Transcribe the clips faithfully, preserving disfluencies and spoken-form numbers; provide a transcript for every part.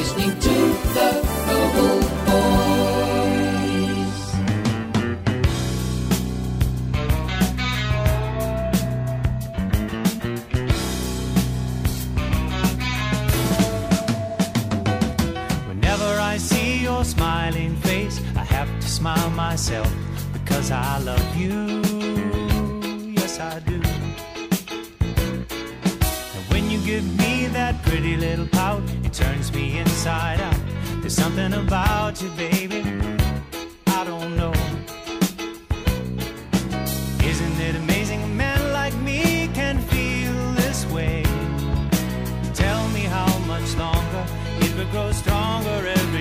listening to the Global Voice. Whenever I see your smiling face, I have to smile myself because I love you. Yes, I do. And when you give me that pretty little pout, it turns me inside out. There's something about you, baby, I don't know. Isn't it amazing a man like me can feel this way? Tell me how much longer it will grow stronger every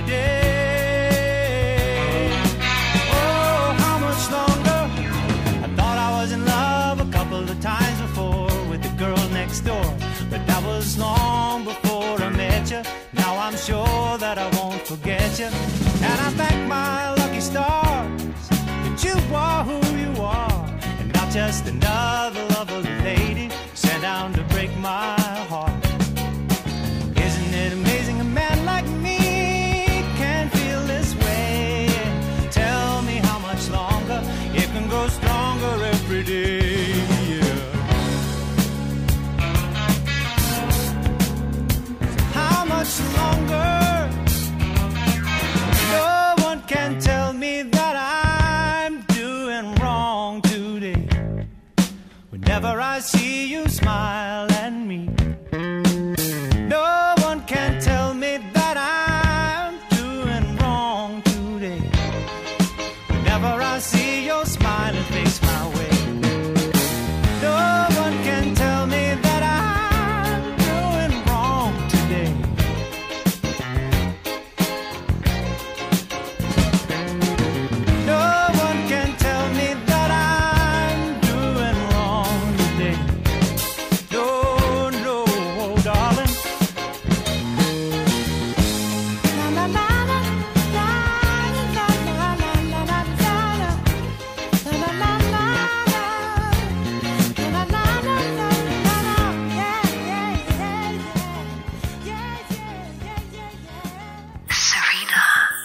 day. Oh, how much longer? I thought I was in love a couple of times before with the girl next door, but that was long before I met you. Now I'm sure that I won't forget you, and I thank my lucky stars that you are who you are, and not just another lovely lady sent down to break my heart. Isn't it amazing a man like me can feel this way? Tell me how much longer it can grow stronger every day. Yeah. How much longer? No one can tell me that I'm doing wrong today. Whenever I see you smile at me, no one can tell me that I'm doing wrong today. Whenever I see your smiling face my way, no one can tell me that I'm doing wrong today. No one can tell me that I'm doing wrong today. No, no, oh, darling. La la la la la la la la la la la la la la la la la la yeah yeah yeah yeah yeah yeah yeah yeah. Serena.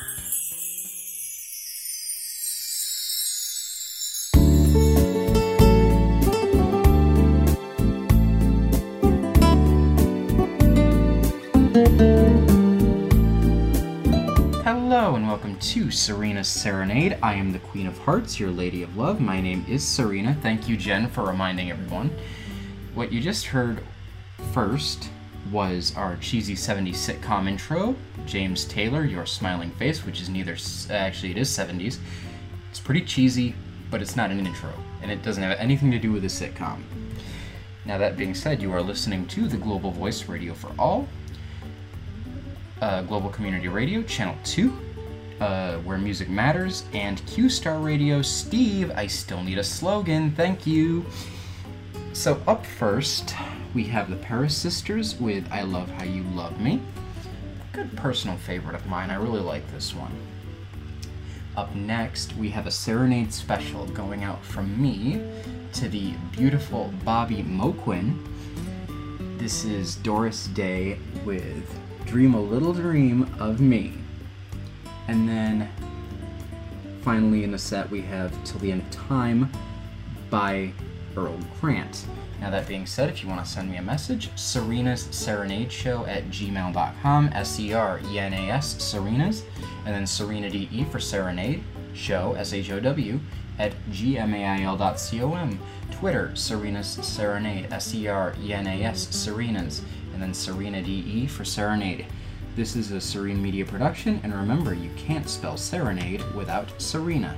Hello and welcome to Serena's Serenade. I am the Queen of Hearts, your Lady of Love. My name is Serena. Thank you, Jen, for reminding everyone. What you just heard first was our cheesy seventies sitcom intro, James Taylor, Your Smiling Face, which is neither, actually it is seventies. It's pretty cheesy, but it's not an intro, and it doesn't have anything to do with a sitcom. Now that being said, you are listening to the Global Voice Radio for All, uh, Global Community Radio, Channel two, uh, where music matters, and Q-Star Radio. Steve, I still need a slogan, thank you. So up first, we have the Paris Sisters with I Love How You Love Me. Good personal favorite of mine, I really like this one. Up next, we have a Serenade special going out from me to the beautiful Bobby Moquin. This is Doris Day with Dream a Little Dream of Me. And then finally in the set we have Till the End of Time by Earl Grant. Now that being said, if you want to send me a message, Serena's Serenade Show at gmail dot com, S E R E N A S, Serena's, and then Serena D E for Serenade Show, S H O W, at gmail dot com. Twitter, Serena's Serenade, S E R E N A S, Serena's, and then Serena D E for Serenade. This is a Serene Media production, and remember, you can't spell Serenade without Serena.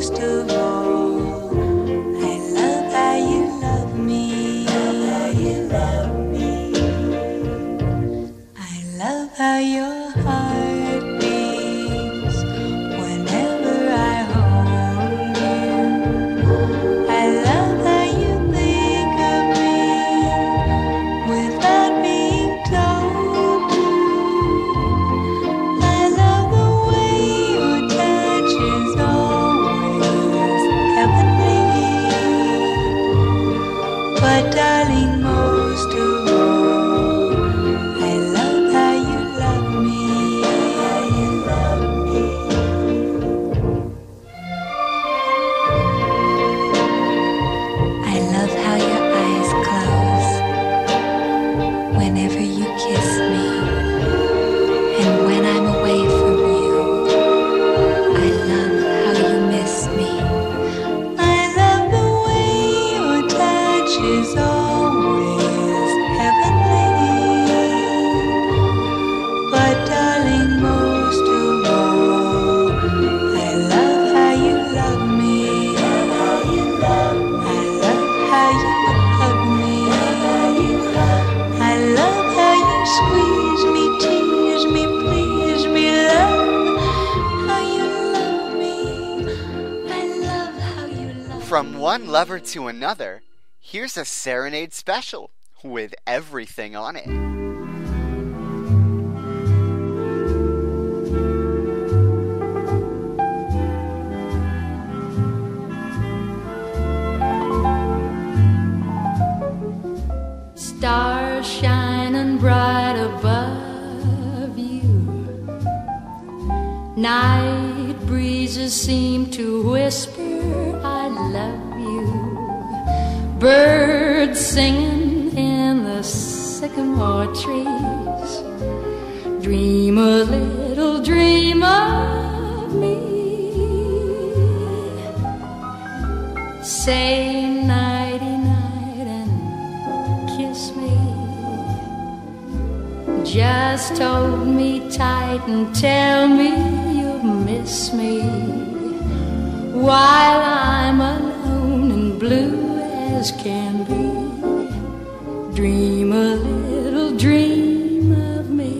most of all, I love how you love me. How you love me. I love how your heart beats whenever I hold you. I love how you think of me without being told to. I love the way your touch is always heavenly. But darling, most of all, I love how you love me. How you love me. I love how your eyes close whenever you kiss me. And when I'm away from you, I love how you miss me. I love the way your touch is always heavenly. But darling, most of all, I love how you love me. How you love me. I love how you hug me. I love how you squeeze me, tease me, please me, love how you love me. I love how you love me. From one lover to another, here's a Serenade special with everything on it. Stars shining bright above you. Night breezes seem to whisper, I love you. Birds singing in the sycamore trees. Dream a little dream of me. Say nighty night and kiss me. Just hold me tight and tell me you'll miss me while I'm alone and blue as can be. Dream a little dream of me.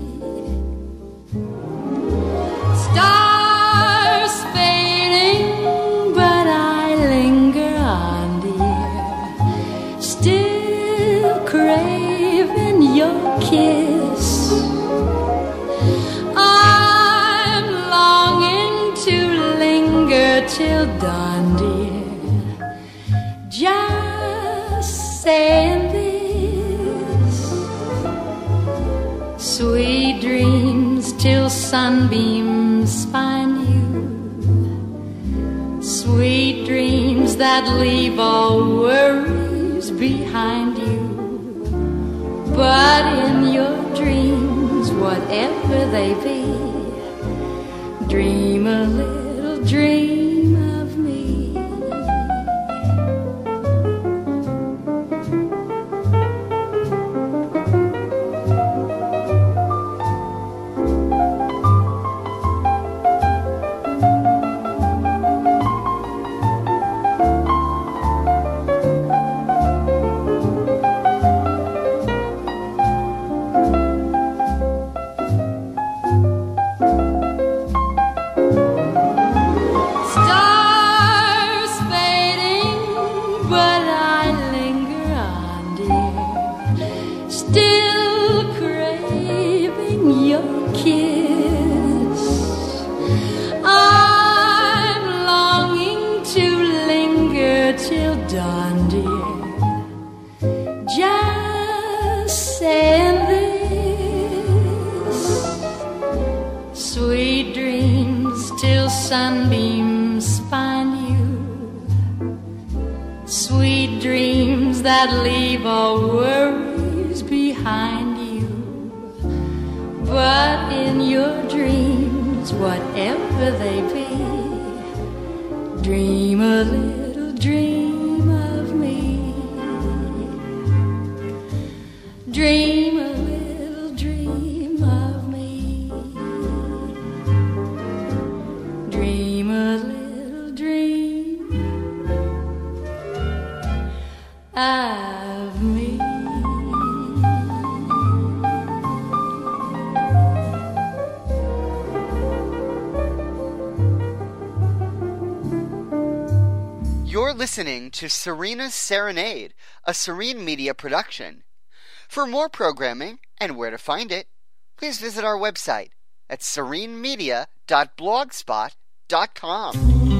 Stars fading, but I linger on, dear, still craving your kiss. I'm longing to linger till dawn, dear, just saying this. Sweet dreams till sunbeams find you. Sweet dreams that leave all worries behind you. But in your dreams, whatever they be, dream a little dream of me. Stars fading, but I linger on, dear, still craving your kiss. I'm longing to linger till dawn, dear, just saying this. Sweet dreams till sunbeams find you. Sweet dreams that leave all worries behind you. But in your dreams, whatever they be, dream a little dream of me. Dream a little dream of me. Dream a little dream. You're listening to Serena's Serenade, a Serene Media production. For more programming and where to find it, please visit our website at serene media dot blogspot dot com.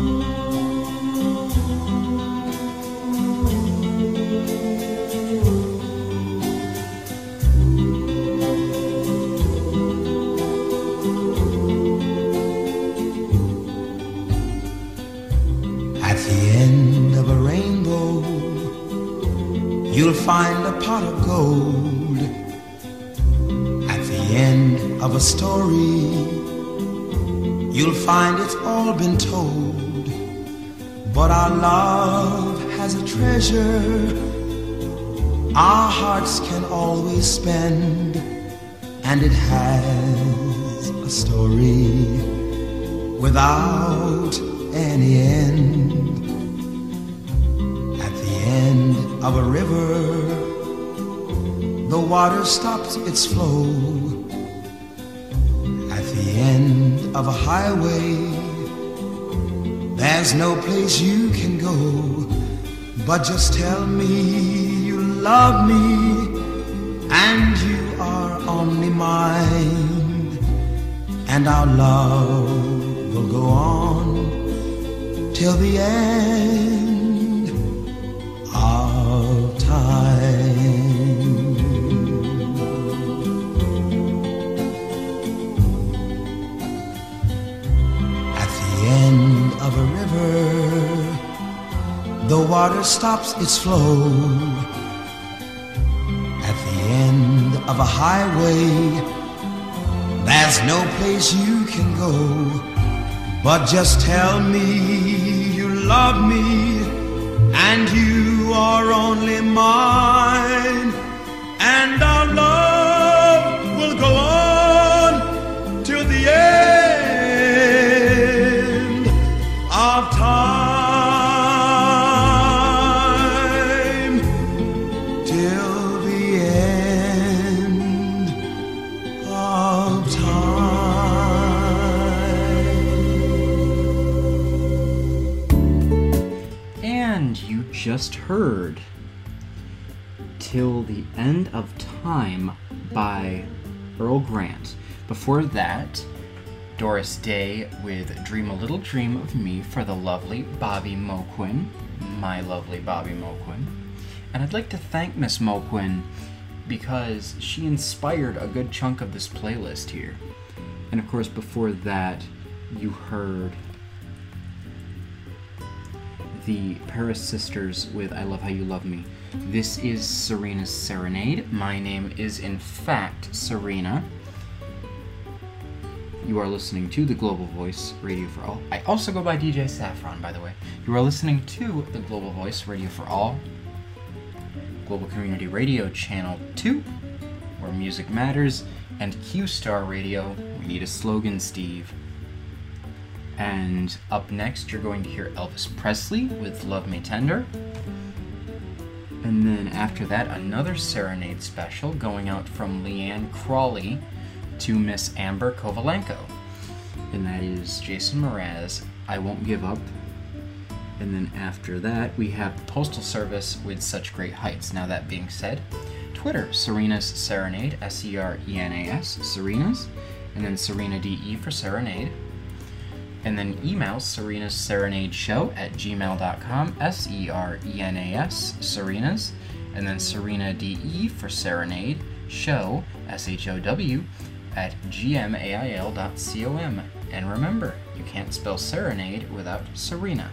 At the end of a rainbow, you'll find a pot of gold. At the end of a story, you'll find it's all been told. But our love has a treasure our hearts can always spend, and it has a story without any end. At the end of a river, the water stops its flow. At the end of a highway, there's no place you can go. But just tell me you love me, and you are only mine, and our love will go on till the end of time. At the end of a river, the water stops its flow. At the end of a highway, there's no place you can go. But just tell me you love me, and you are only mine, and our love will go on till the end of time, till the end of time. And you just heard Till the End of Time by Earl Grant. Before that, Doris Day with Dream a Little Dream of Me for the lovely Bobby Moquin, my lovely Bobby Moquin. And I'd like to thank Miss Moquin because she inspired a good chunk of this playlist here. And of course, before that, you heard the Paris Sisters with I Love How You Love Me. This is Serena's Serenade. My name is, in fact, Serena. You are listening to the Global Voice Radio for All. I also go by D J Saffron, by the way. You are listening to the Global Voice Radio for All, Global Community Radio Channel two, where music matters, and Q-Star Radio. We need a slogan, Steve. And up next, you're going to hear Elvis Presley with Love Me Tender. And then after that, another Serenade special going out from Leanne Crawley to Miss Amber Kovalenko. And that is Jason Mraz, I Won't Give Up. And then after that, we have the Postal Service with Such Great Heights. Now that being said, Twitter, Serena's Serenade, S E R E N A S, Serena's. And then Serena D E for Serenade. And then email Serena's Serenade Show at gmail dot com, S E R E N A S, Serena's, and then Serena D E for Serenade Show, S H O W, at gmail dot com. And remember, you can't spell Serenade without Serena.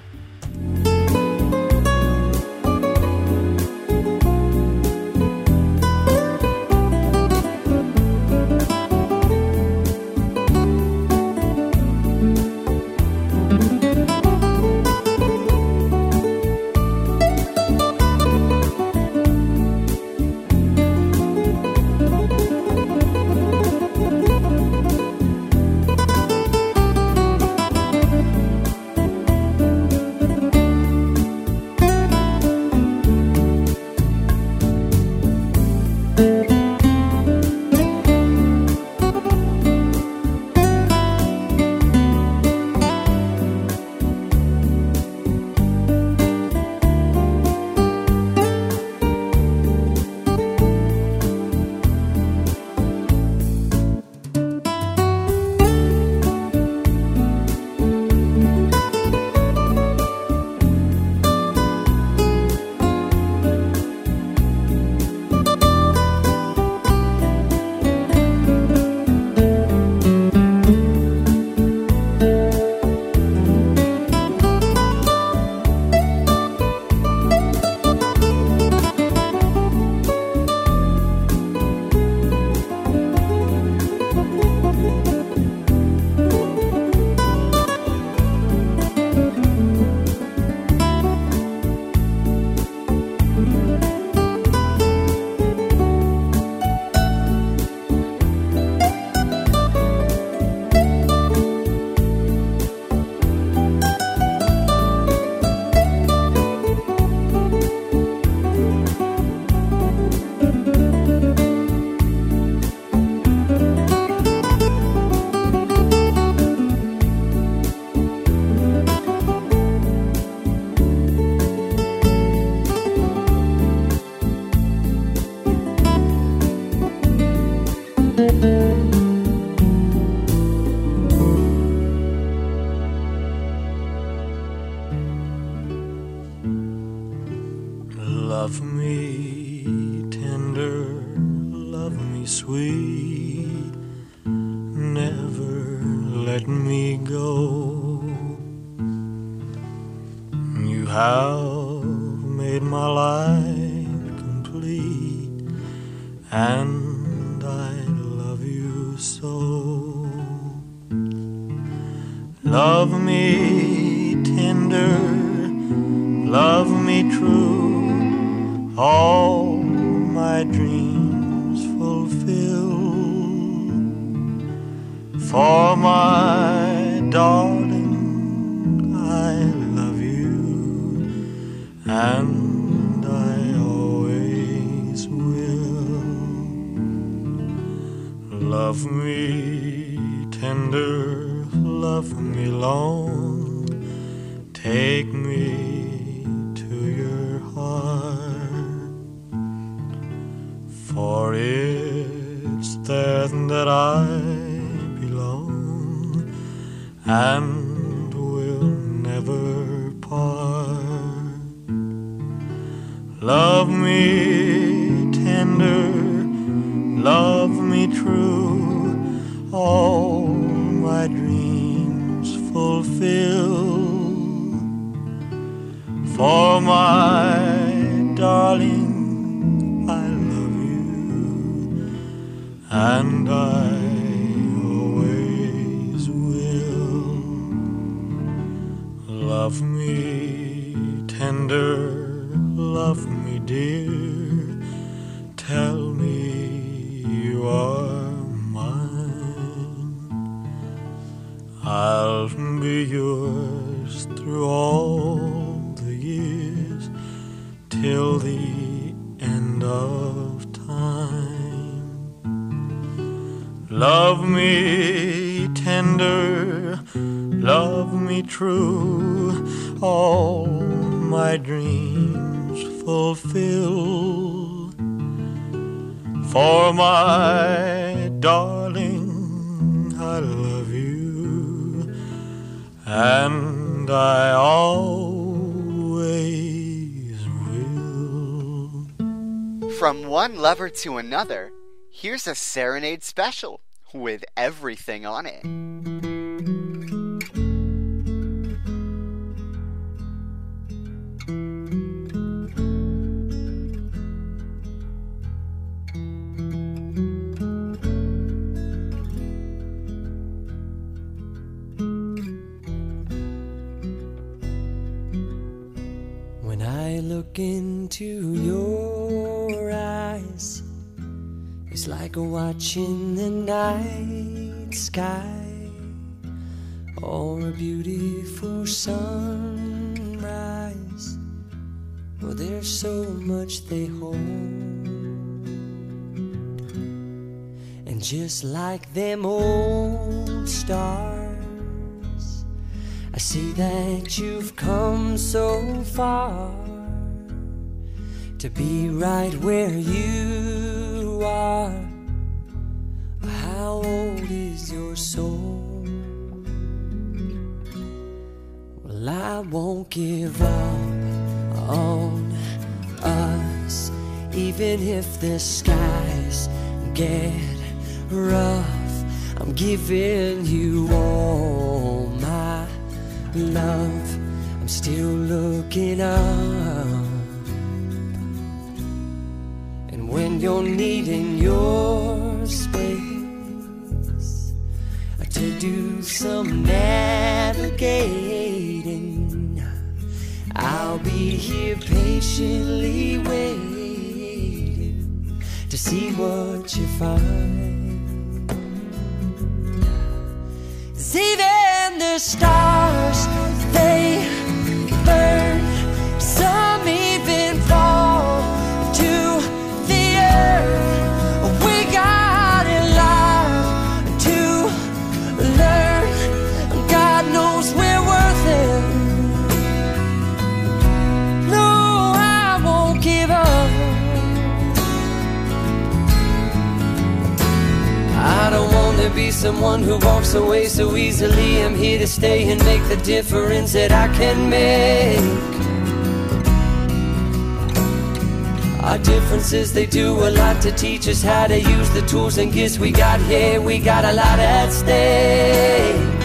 Love me tender, love me sweet, never let me go. You have made my life complete, and I love you so. Love me tender, love me true, all my dreams fulfill. For my darling, I love you, and I always will. Love me tender, love me long, take me to your heart, for it's there that I belong and will never part. Love me tender, love me true, all my dreams fulfill. For my darling, I love you, and I always will. Love me tender, love me dear, tell me you are mine. I'll be yours through all the years, till the end of time. Love me tender, love me true, all my dreams fulfill. For my darling, I love you, and I always will. From one lover to another, here's a serenade special with everything on it. When I look into your eyes, it's like watching the night sky or a beautiful sunrise. Well, there's so much they hold, and just like them old stars, I see that you've come so far to be right where you are. How old is your soul? Well, I won't give up on us, even if the skies get rough. I'm giving you all my love. I'm still looking up, and when you're needing your space to do some navigating, I'll be here patiently waiting to see what you find. 'Cause even the stars, they burn, some even fall to the earth. We got a lot to learn. God knows we're worth it. No, I won't give up. I don't want to be someone who walks away so easily. I'm here to stay and make the difference that I can make. Our differences, they do a lot to teach us how to use the tools and gifts we got here. We got a lot at stake.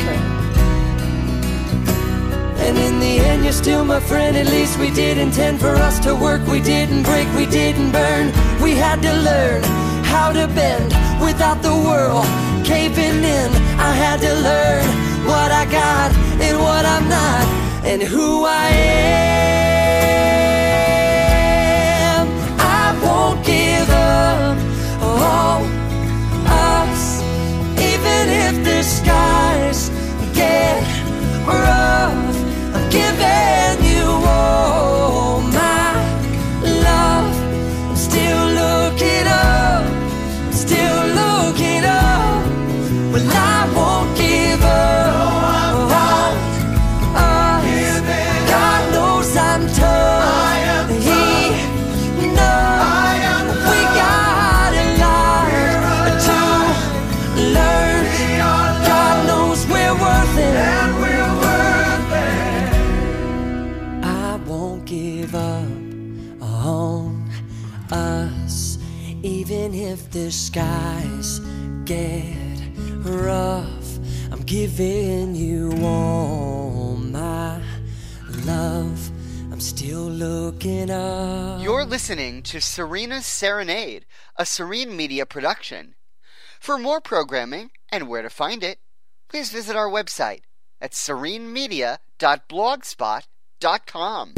And in the end, you're still my friend. At least we did intend for us to work. We didn't break, we didn't burn. We had to learn how to bend without the world caving in. I had to learn what I got and what I'm not, and who I am. I won't give up on us, even if the skies get rough. I'm giving you all my love. I'm still looking up, I'm still looking up. Well, I won't give up on us. God knows I'm tough, He knows we got a lot to learn. God knows we're worth it, and we're worth it. I won't give up on us, even if the skies get rough. I'm giving you all my love. I'm still looking up. You're listening to Serena's Serenade, a Serene Media production. For more programming and where to find it, please visit our website at serene media dot blogspot dot com.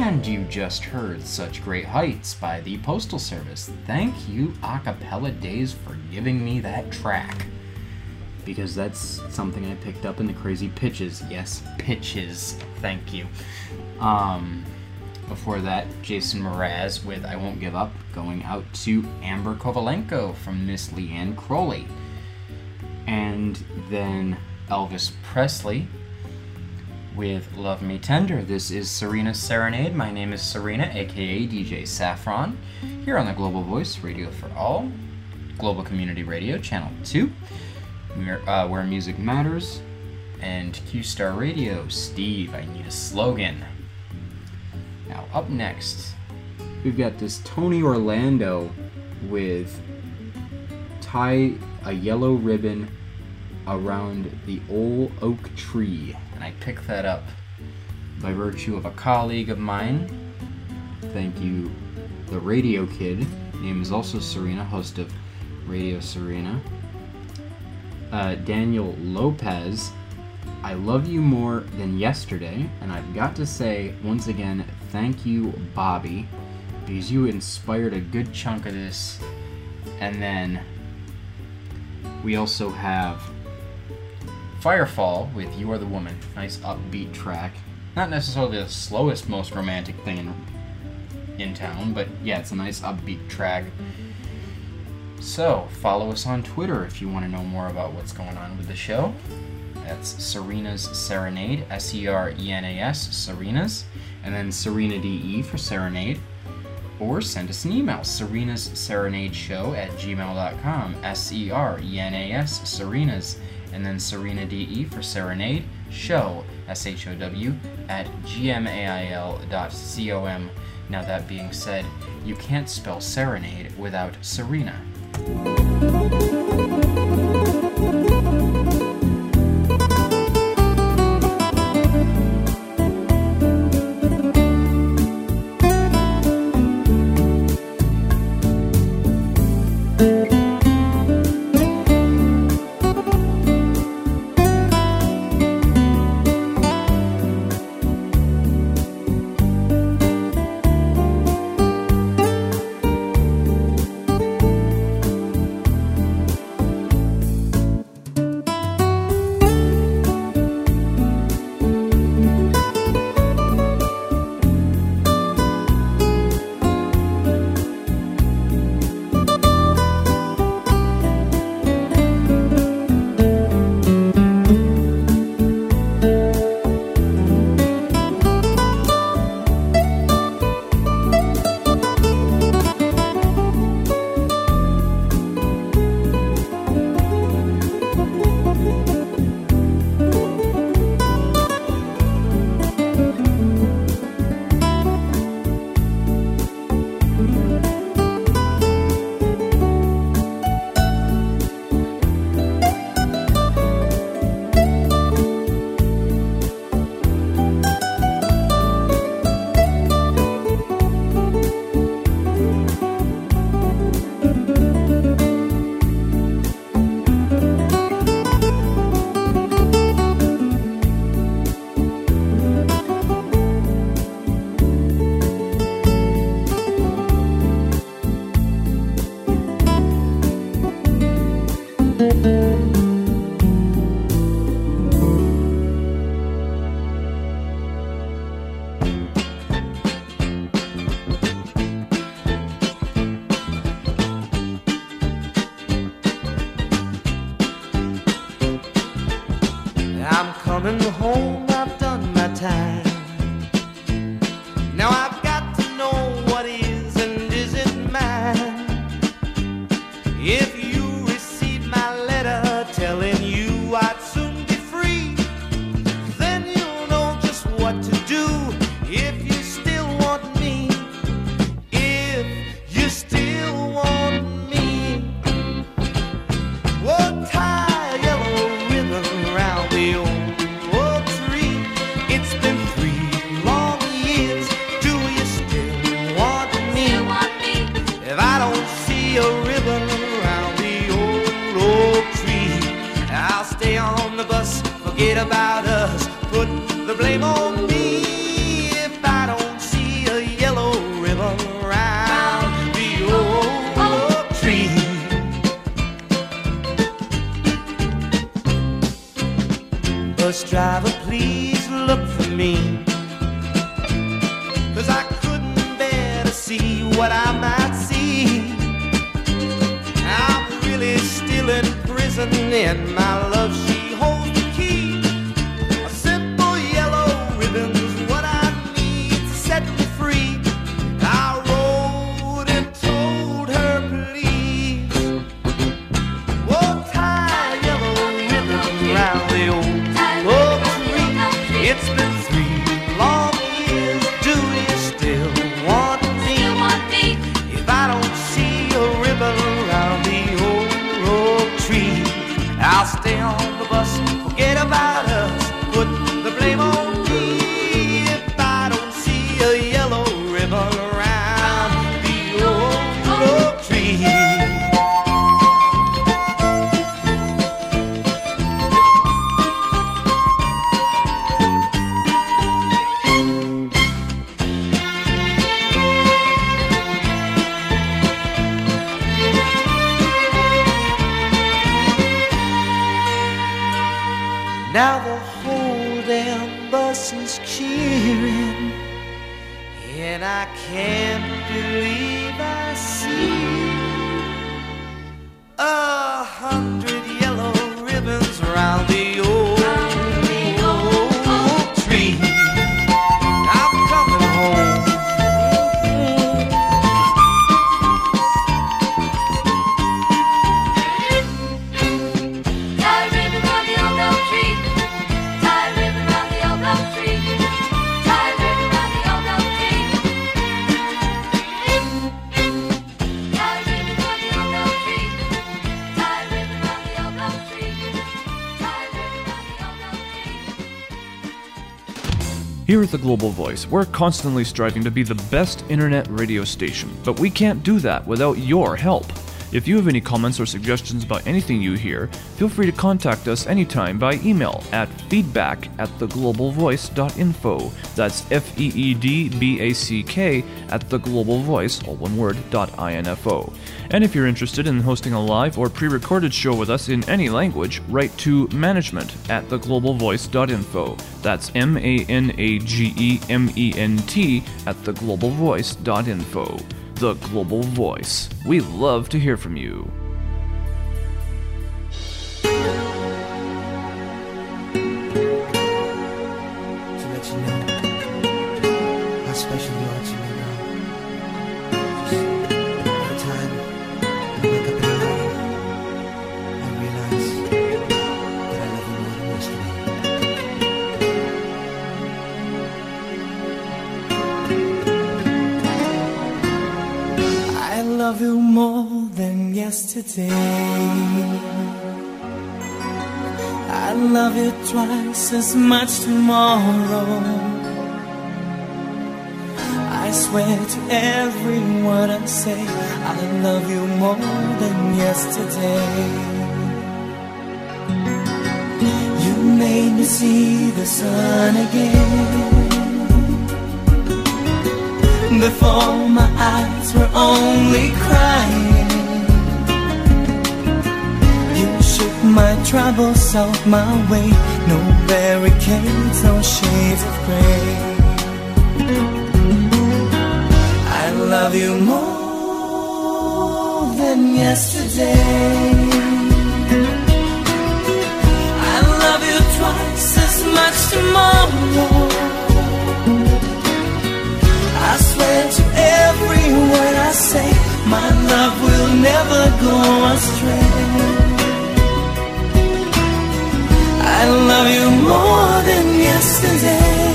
And you just heard Such Great Heights by the Postal Service. Thank you, Acapella Days, for giving me that track. Because that's something I picked up in the Crazy Pitches. Yes, pitches. Thank you. Um, before that, Jason Mraz with I Won't Give Up, going out to Amber Kovalenko from Miss Leanne Crowley. And then Elvis Presley with Love Me Tender. This is Serena's Serenade. My name is Serena, aka D J Saffron, here on the Global Voice Radio for All, Global Community Radio, Channel two, uh, where music matters, and Q-Star Radio. Steve, I need a slogan. Now, up next, we've got this Tony Orlando with Tie a Yellow Ribbon Around the Old Oak Tree. And I picked that up by virtue of a colleague of mine. Thank you, the Radio Kid. Name is also Serena, host of Radio Serena. Uh, Daniel Lopez. I love you more than yesterday, and I've got to say once again, thank you, Bobby, because you inspired a good chunk of this. And then we also have Firefall with You Are the Woman. Nice upbeat track. Not necessarily the slowest, most romantic thing in, in town, but yeah, it's a nice upbeat track. So, follow us on Twitter if you want to know more about what's going on with the show. That's Serena's Serenade, S E R E N A S, Serena's, and then Serena D E for Serenade. Or send us an email, serenas serenade show at gmail dot com, S E R E N A S, Serena's, and then Serena D E for Serenade, show, S H O W, at gmail dot com. Now that being said, you can't spell serenade without Serena. coming home, I've done my time. Now I've got to know what is and isn't mine. If you receive my letter telling you I'd soon be free, then you'll know just what to do if you still want me. If you still want me, well, tie a yellow ribbon around the old oak tree. It's been three long years. Do you still want me? Still want me? If I don't see a ribbon around the old oak tree, I'll stay on the bus, forget about us, put the blame on me. If I don't see I couldn't bear to see what I might see. I'm really still in prison, and my love, she holds the key. A simple yellow ribbon's what I need to set me free. I wrote and told her, please, oh, tie a yellow ribbon round the old oak tree. It's been three long years. Do you still want me? If I don't see a ribbon around the old oak tree, I'll stay on the bus, forget about us, put the blame on me. If I don't see a yellow ribbon around the old oak tree. Now the whole damn bus is cheering, and I can't believe I see a hundred yellow ribbons around the old oak tree. I'm coming home. Tie a ribbon round the old oak tree. Tie a ribbon round the old oak tree. Tie a ribbon round the old oak tree. Tie a ribbon round the old oak tree. Tie a ribbon round the old oak tree. Tie a ribbon round the old oak tree. Here at the Global Voice, we're constantly striving to be the best internet radio station, but we can't do that without your help. If you have any comments or suggestions about anything you hear, feel free to contact us anytime by email at feedback at theglobalvoice.info. That's F E E D B A C K at theglobalvoice, all one word, dot info. And if you're interested in hosting a live or pre-recorded show with us in any language, write to management at theglobalvoice.info. That's M A N A G E M E N T at theglobalvoice.info. The Global Voice. We love to hear from you. To let you know how special you are to me, girl. Just every time I wake up in the morning, I realize that I love you more than yesterday. I love you more than yesterday. I love you twice as much tomorrow. I swear to every word I say, I love you more than yesterday. You made me see the sun again. Before my eyes were only crying. You shook my troubles off my way. No barricades, no shades of gray. I love you more than yesterday. I love you twice as much tomorrow. I swear to every word I say, my love will never go astray. I love you more than yesterday.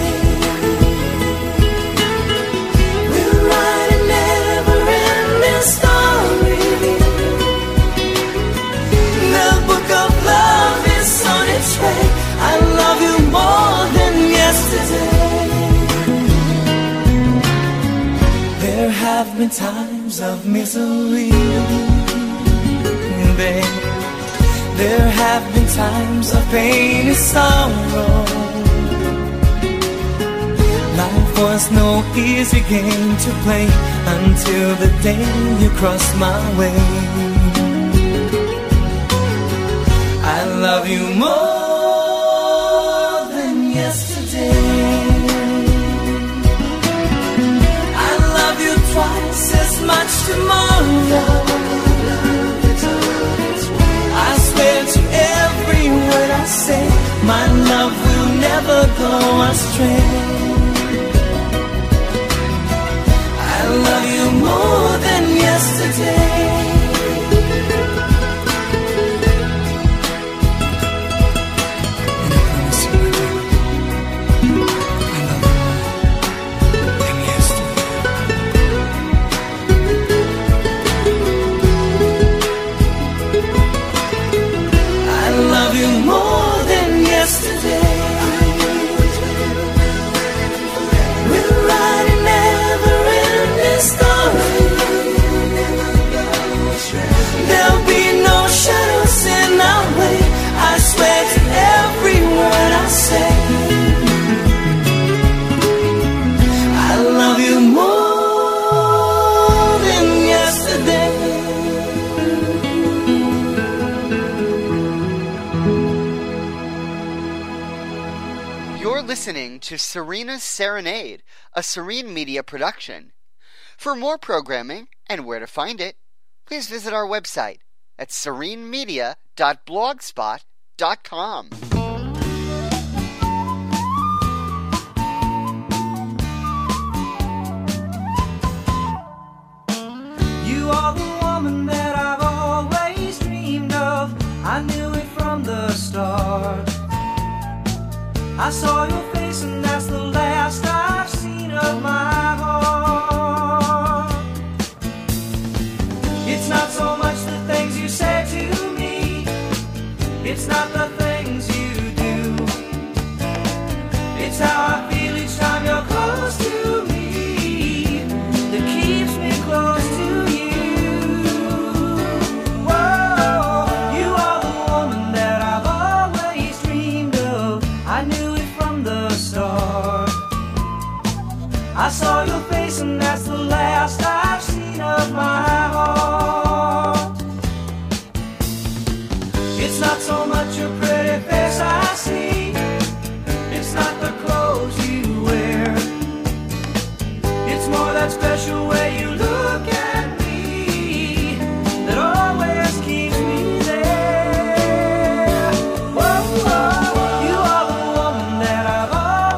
We'll write a never-ending story. The book of love is on its way. I love you more than yesterday. There have been times of misery, babe. There have been times of pain and sorrow. Life was no easy game to play until the day you crossed my way. I love you more than yesterday. follow my strength. I love you more than yesterday. Listening to Serena's Serenade, a Serene Media production. For more programming and where to find it, please visit our website at serene media dot blogspot dot com. You are the woman that I've always dreamed of. I knew it from the start. I saw your face and that's the last I've seen of my heart. It's not so much the things you say to me, it's not the things you do, it's how I feel each time you're close to me that keeps me close to you. Whoa, you are the woman that I've always dreamed of. I knew start. I saw your face and that's the last I've seen of my heart. It's not so much your pretty face I see, it's not the clothes you wear, it's more that special way you look at me that always keeps me there. Whoa, whoa, you are the woman that I've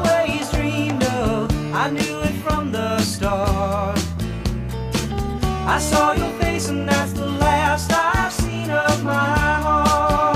I knew it from the start. I saw your face and that's the last I've seen of my heart.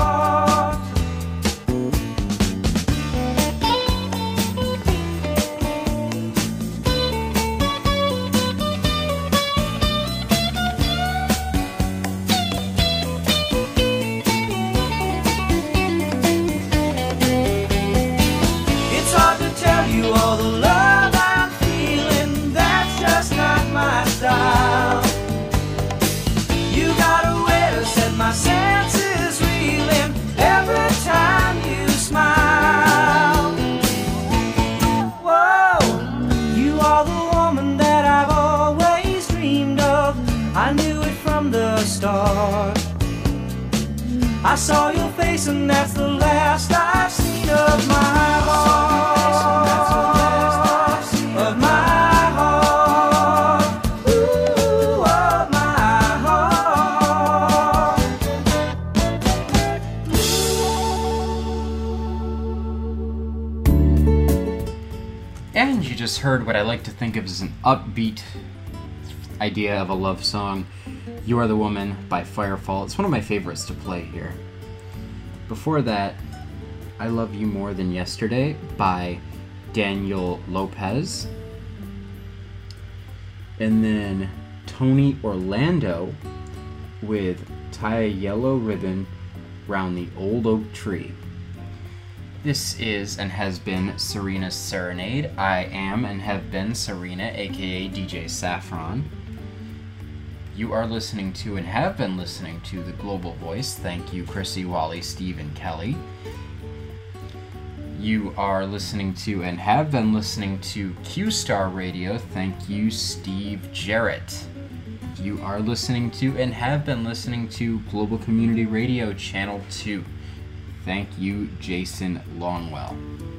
It's hard to tell you all the love you got a way to set my senses reeling every time you smile. Whoa, you are the woman that I've always dreamed of. I knew it from the start. I saw your face and that's the last I've seen of my heart. Of my And you just heard what I like to think of as an upbeat idea of a love song, You Are the Woman by Firefall. It's one of my favorites to play here. Before that, I Love You More Than Yesterday by Daniel Lopez. And then Tony Orlando with Tie a Yellow Ribbon Round the Old Oak Tree. This is and has been Serena's Serenade. I am and have been Serena, aka D J Saffron. You are listening to and have been listening to The Global Voice. Thank you, Chrissy, Wally, Steve, and Kelly. You are listening to and have been listening to Q-Star Radio. Thank you, Steve Jarrett. You are listening to and have been listening to Global Community Radio Channel two. Thank you, Jason Longwell.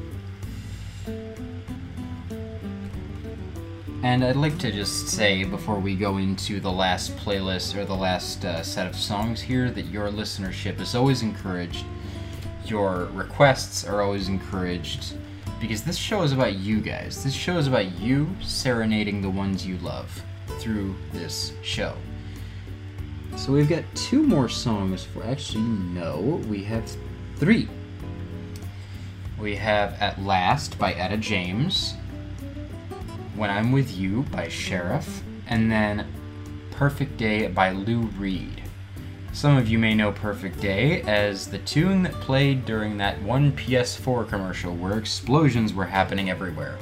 And I'd like to just say, before we go into the last playlist or the last uh, set of songs here, that your listenership is always encouraged. Your requests are always encouraged, because this show is about you guys. This show is about you serenading the ones you love through this show. So we've got two more songs for, actually no, we have three. We have At Last by Etta James, When I'm With You by Sheriff, and then Perfect Day by Lou Reed. Some of you may know Perfect Day as the tune that played during that one P S four commercial where explosions were happening everywhere.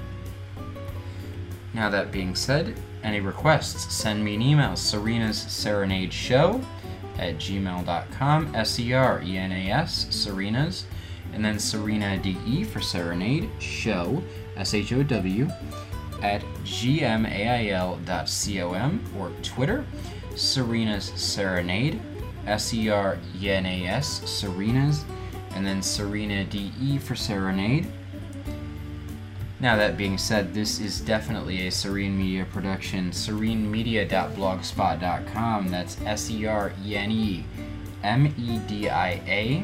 Now that being said, any requests, send me an email, Serena's Serenade Show at gmail dot com, S E R E N A S, Serena's, and then Serena D E for Serenade Show, S H O W, at gmail dot com, or Twitter, Serena's Serenade, S E R E N A S, Serena's, and then Serena D E for Serenade. Now that being said, this is definitely a Serene Media production, serene media dot blogspot dot com, that's S E R E N E M E D I A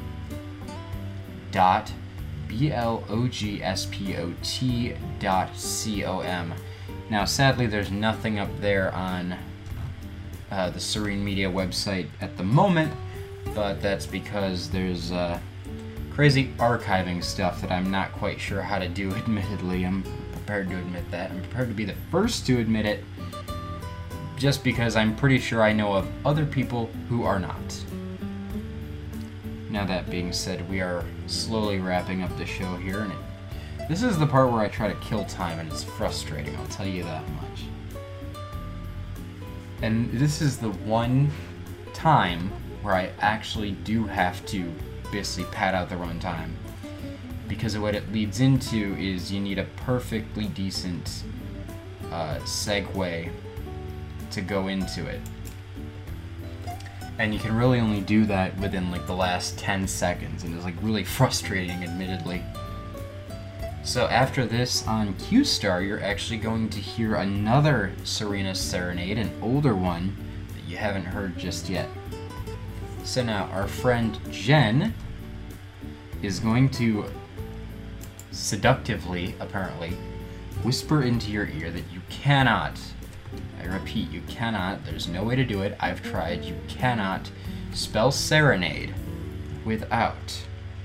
dot B L O G S P O T dot C O M. Now sadly there's nothing up there on Uh, the Serene Media website at the moment, but that's because there's uh, crazy archiving stuff that I'm not quite sure how to do, admittedly. I'm prepared to admit that. I'm prepared to be the first to admit it, just because I'm pretty sure I know of other people who are not. Now that being said, we are slowly wrapping up the show here, and it, this is the part where I try to kill time, and it's frustrating, I'll tell you that much. And this is the one time where I actually do have to basically pad out the runtime, because what it leads into is you need a perfectly decent uh, segue to go into it. And you can really only do that within like the last ten seconds, and it's like really frustrating, admittedly. So after this on Q-Star, you're actually going to hear another Serena Serenade, an older one that you haven't heard just yet. So now our friend Jen is going to seductively, apparently, whisper into your ear that you cannot, I repeat, you cannot, there's no way to do it, I've tried, you cannot spell serenade without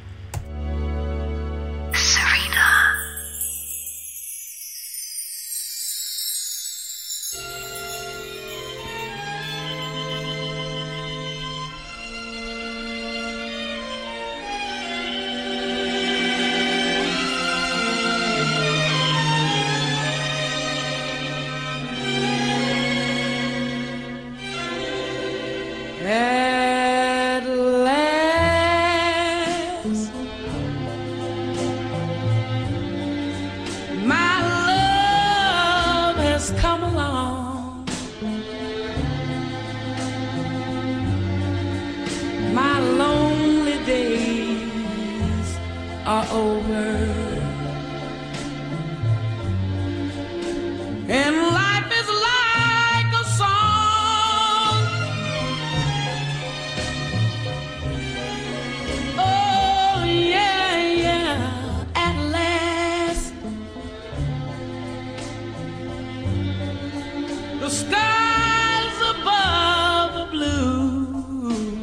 At last, my love has come along. My lonely days are over, and life is like a song. Oh yeah, yeah, at last the skies above are blue.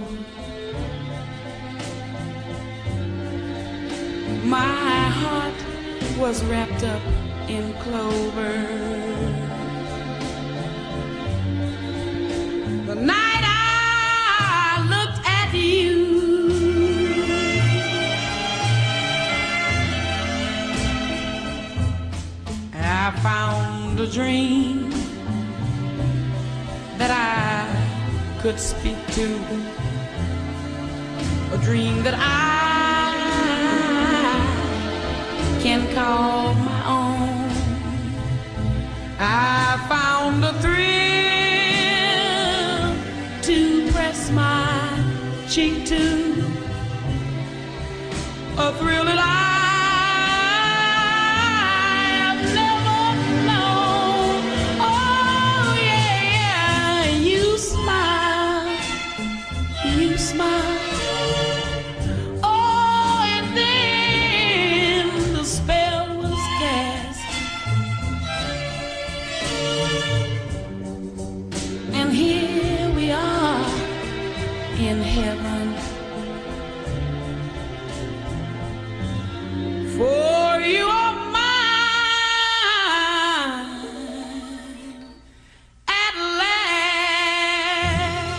My heart was wrapped up in clover. The night I looked at you, I found a dream that I could speak to, a dream that I can call my own. I found a thrill to press my cheek to, a thrill that I have never known. Oh yeah, you smile, you smile. Oh, and then the spell heaven. For you are mine at last.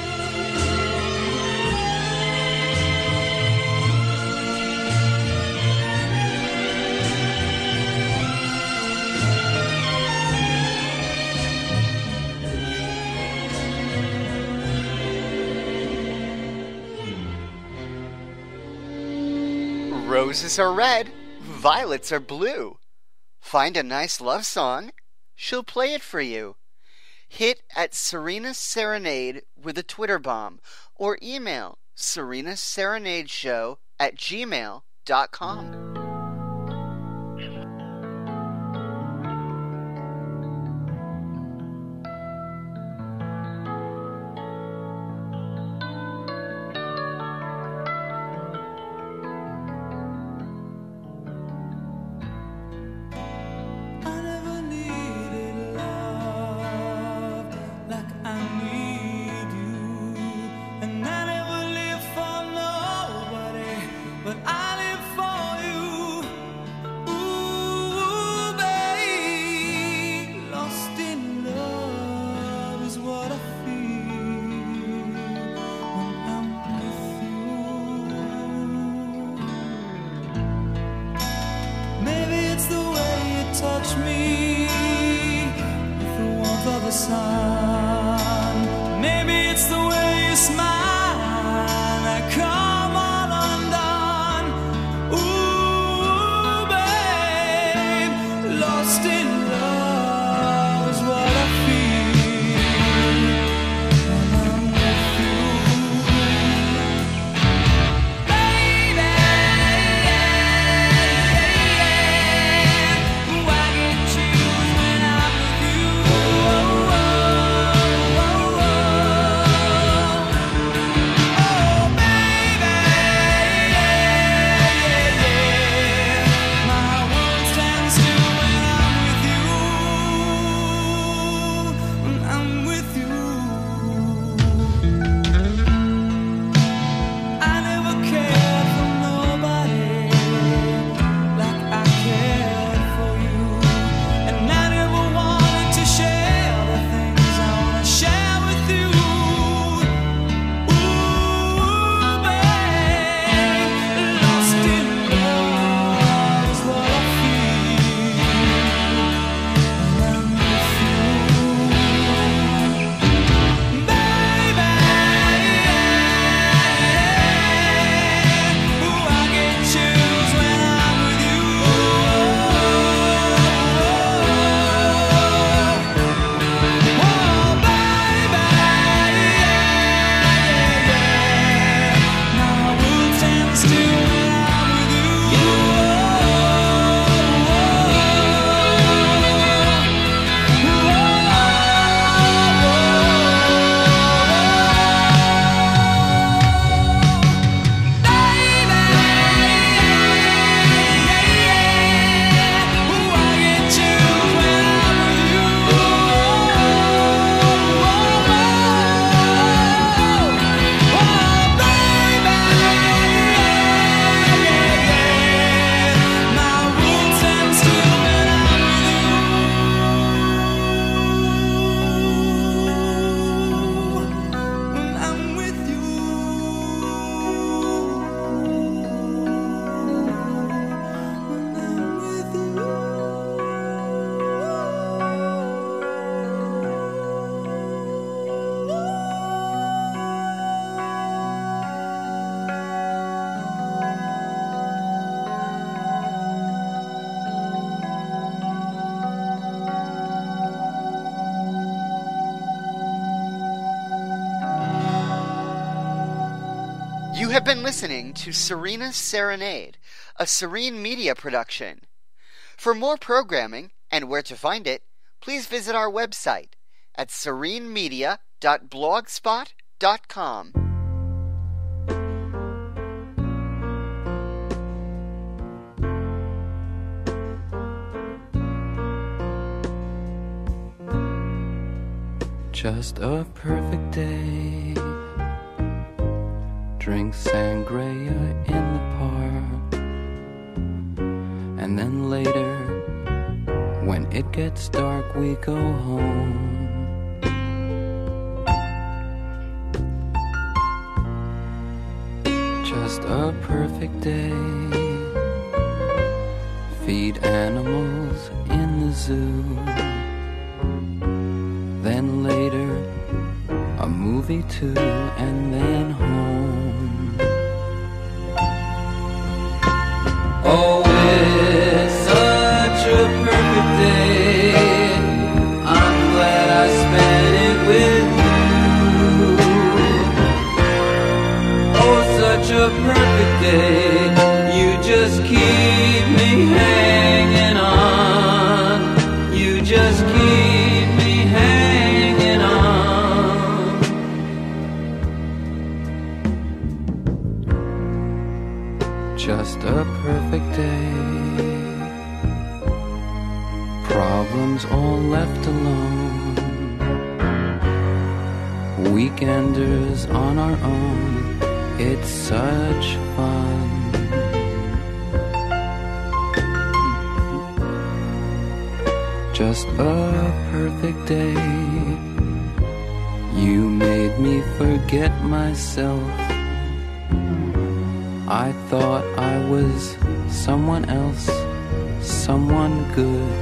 Roses are red, violets are blue. Find a nice love song, she'll play it for you. Hit at Serena Serenade with a Twitter bomb or email serenaserenadeshow at gmail dot com. I never needed love like I need you, and I never lived for nobody, but I live for you. Ooh, babe, lost in love is what I feel when I'm with you. Maybe it's the way you touch me with the warmth of the sun. Maybe it's the way you smile, I come all undone. Ooh, babe, lost in love is what I feel when I'm with you. Baby, ooh, I get chills when I'm with you. Oh, oh, oh, oh, baby, my world stands still when I'm with you. When I'm with you. I never cared for nobody like I cared for you, and I never wanted to share the things I wanna share with you. Ooh, babe, lost in love is what I feel when I'm with you. Baby, ooh, I get chills when I'm with you. Oh, baby, my world stands still when I'm with you. You have been listening to Serena Serenade, a Serene Media production. For more programming and where to find it, please visit our website at serenemedia dot blogspot dot com. Just a perfect day drink sangria in the park. And then later, when it gets dark, we go home. Just a perfect day. Feed animals in the zoo. Then later, a movie too, and then home. Oh, it's such a perfect day. I'm glad I spent it with you. Oh, such a perfect day. You just keep me hanging on. You just keep me hanging on. Just a perfect day. Problems all left alone. Weekenders on our own. It's such fun. Just a perfect day. You made me forget myself. I thought I was someone else, someone good.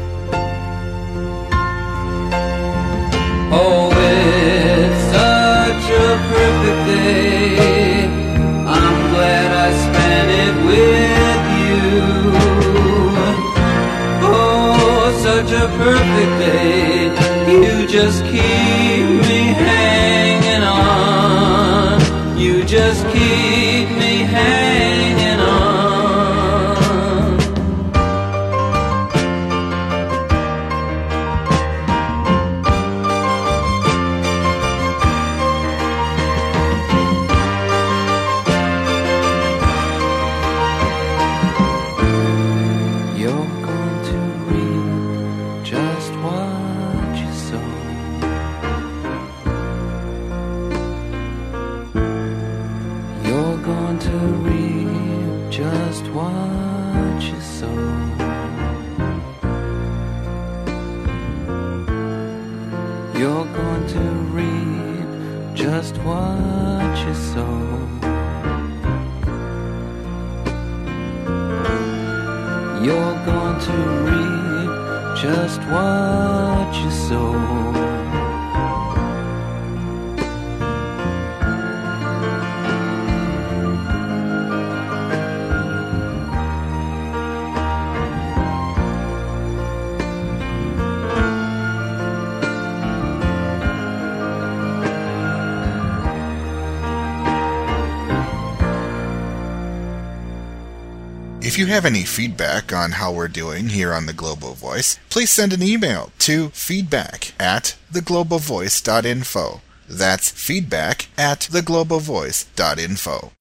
Oh, it's such a perfect day. I'm glad I spent it with you. Oh, such a perfect day. You just keep me hanging on. You just keep me hanging on. You're going to reap just what you sow. You're going to reap just what you sow. You're going to reap just what you sow. You're going to reap just what you sow. If you have any feedback on how we're doing here on The Global Voice, please send an email to feedback at theglobalvoice dot info. That's feedback at theglobalvoice dot info.